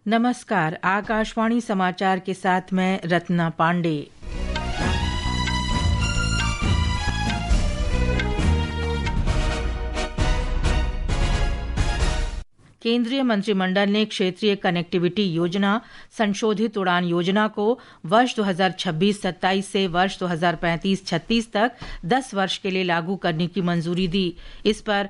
नमस्कार, आकाशवाणी समाचार के साथ मैं रत्ना पांडे। केंद्रीय मंत्रिमंडल ने क्षेत्रीय कनेक्टिविटी योजना संशोधित उड़ान योजना को वर्ष 2026-27 से वर्ष 2035-36 तक 10 वर्ष के लिए लागू करने की मंजूरी दी। इस पर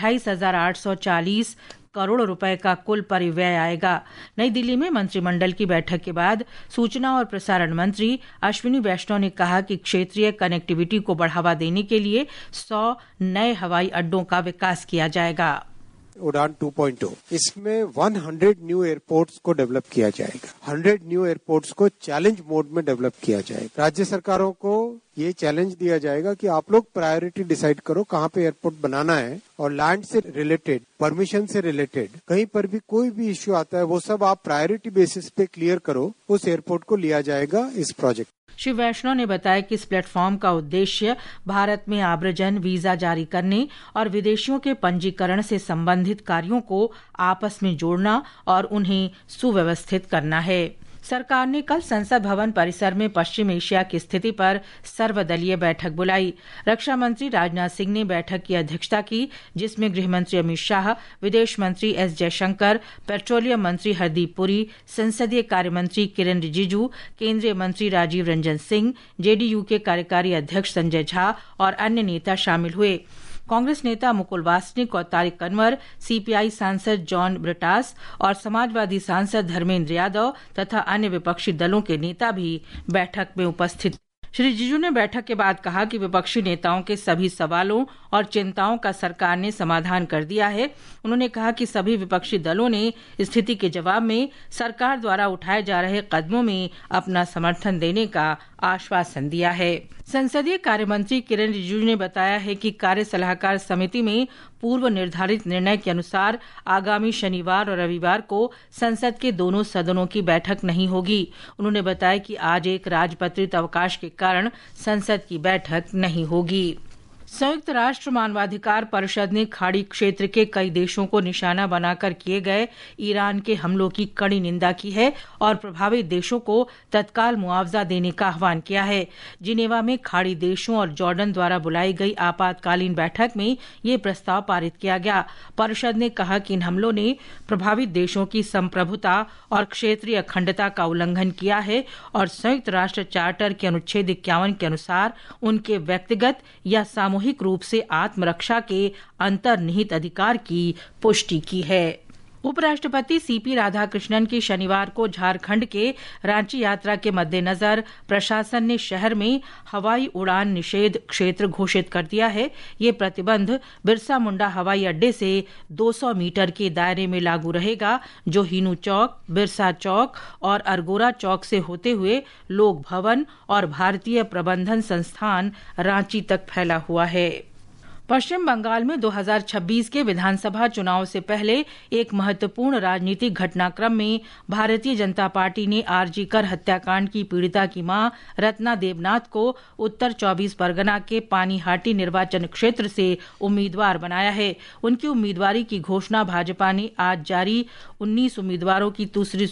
28,840 करोड़ रुपए का कुल परिव्यय आएगा। नई दिल्ली में मंत्रिमंडल की बैठक के बाद सूचना और प्रसारण मंत्री अश्विनी वैष्णव ने कहा कि क्षेत्रीय कनेक्टिविटी को बढ़ावा देने के लिए 100 नए हवाई अड्डों का विकास किया जाएगा। उड़ान 2.0 इसमें 100 न्यू एयरपोर्ट्स को डेवलप किया जाएगा। 100 न्यू एयरपोर्ट्स को चैलेंज मोड में डेवलप किया जाएगा। राज्य सरकारों को ये चैलेंज दिया जाएगा कि आप लोग प्रायोरिटी डिसाइड करो कहाँ पे एयरपोर्ट बनाना है, और लैंड से रिलेटेड, परमिशन से रिलेटेड कहीं पर भी कोई भी इश्यू आता है वो सब आप प्रायोरिटी बेसिस पे क्लियर करो, उस एयरपोर्ट को लिया जाएगा इस प्रोजेक्ट। श्री वैष्णव ने बताया कि इस प्लेटफॉर्म का उद्देश्य भारत में आव्रजन, वीजा जारी करने और विदेशियों के पंजीकरण से संबंधित कार्यों को आपस में जोड़ना और उन्हें सुव्यवस्थित करना है। सरकार ने कल संसद भवन परिसर में पश्चिम एशिया की स्थिति पर सर्वदलीय बैठक बुलाई। रक्षा मंत्री राजनाथ सिंह ने बैठक की अध्यक्षता की, जिसमें गृह मंत्री अमित शाह, विदेश मंत्री एस जयशंकर, पेट्रोलियम मंत्री हरदीप पुरी, संसदीय कार्य मंत्री किरेन रिजिजू, केंद्रीय मंत्री राजीव रंजन सिंह, जेडीयू के कार्यकारी अध्यक्ष संजय झा और अन्य नेता शामिल हुए। कांग्रेस नेता मुकुल वासनिक और तारिक अनवर, सीपीआई सांसद जॉन ब्रिटास और समाजवादी सांसद धर्मेंद्र यादव तथा अन्य विपक्षी दलों के नेता भी बैठक में उपस्थित। श्री रिजिजू ने बैठक के बाद कहा कि विपक्षी नेताओं के सभी सवालों और चिंताओं का सरकार ने समाधान कर दिया है। उन्होंने कहा कि सभी विपक्षी दलों ने स्थिति के जवाब में सरकार द्वारा उठाए जा रहे कदमों में अपना समर्थन देने का आश्वासन दिया है। संसदीय कार्य मंत्री किरेन रिजिजू ने बताया है कि कार्य सलाहकार समिति में पूर्व निर्धारित निर्णय के अनुसार आगामी शनिवार और रविवार को संसद के दोनों सदनों की बैठक नहीं होगी। उन्होंने बताया कि आज एक राजपत्रित अवकाश के कारण संसद की बैठक नहीं होगी। संयुक्त राष्ट्र मानवाधिकार परिषद ने खाड़ी क्षेत्र के कई देशों को निशाना बनाकर किए गए ईरान के हमलों की कड़ी निंदा की है और प्रभावित देशों को तत्काल मुआवजा देने का आह्वान किया है। जिनेवा में खाड़ी देशों और जॉर्डन द्वारा बुलाई गई आपातकालीन बैठक में ये प्रस्ताव पारित किया गया। परिषद ने कहा कि इन हमलों ने प्रभावित देशों की संप्रभुता और क्षेत्रीय अखंडता का उल्लंघन किया है और संयुक्त राष्ट्र चार्टर के अनुच्छेद 51 के अनुसार उनके व्यक्तिगत या सामूहिक रूप से आत्मरक्षा के अंतर्निहित अधिकार की पुष्टि की है। उपराष्ट्रपति सीपी राधाकृष्णन की शनिवार को झारखंड के रांची यात्रा के मद्देनजर प्रशासन ने शहर में हवाई उड़ान निषेध क्षेत्र घोषित कर दिया है। ये प्रतिबंध बिरसा मुंडा हवाई अड्डे से 200 मीटर के दायरे में लागू रहेगा, जो हिनू चौक, बिरसा चौक और अरगोरा चौक से होते हुए लोक भवन और भारतीय प्रबंधन संस्थान रांची तक फैला हुआ है। पश्चिम बंगाल में 2026 के विधानसभा चुनाव से पहले एक महत्वपूर्ण राजनीतिक घटनाक्रम में भारतीय जनता पार्टी ने आरजी कर हत्याकांड की पीड़िता की मां रत्ना देवनाथ को उत्तर 24 परगना के पानीहाटी निर्वाचन क्षेत्र से उम्मीदवार बनाया है। उनकी उम्मीदवारी की घोषणा भाजपा ने आज जारी 19 उम्मीदवारों की तीसरी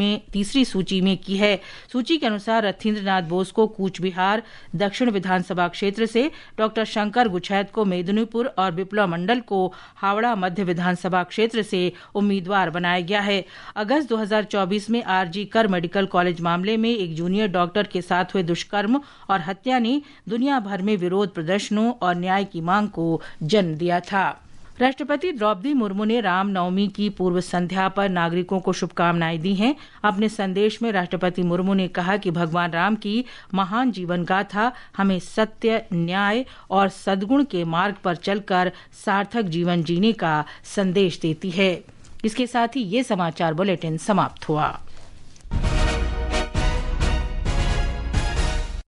सूची में की है। सूची के अनुसार रथीन्द्रनाथ बोस को कूच बिहार दक्षिण विधानसभा क्षेत्र से, डॉक्टर शंकर गुछैत को मेदिनीपुर और विप्लव मंडल को हावड़ा मध्य विधानसभा क्षेत्र से उम्मीदवार बनाया गया है। अगस्त 2024 में आरजी कर मेडिकल कॉलेज मामले में एक जूनियर डॉक्टर के साथ हुए दुष्कर्म और हत्या ने दुनिया भर में विरोध प्रदर्शनों और न्याय की मांग को जन्म दिया था। राष्ट्रपति द्रौपदी मुर्मू ने रामनवमी की पूर्व संध्या पर नागरिकों को शुभकामनाएं दी हैं। अपने संदेश में राष्ट्रपति मुर्मू ने कहा कि भगवान राम की महान जीवन गाथा हमें सत्य, न्याय और सद्गुण के मार्ग पर चलकर सार्थक जीवन जीने का संदेश देती है। इसके साथ ही ये समाचार बुलेटिन समाप्त हुआ।